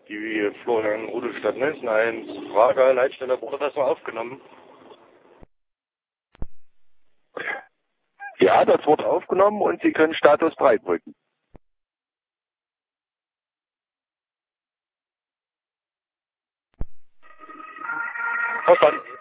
Die Florian Rudelstadt 91, Frage, Leitstelle, wurde das mal aufgenommen? Ja, das wurde aufgenommen und Sie können Status 3 drücken. Verstanden.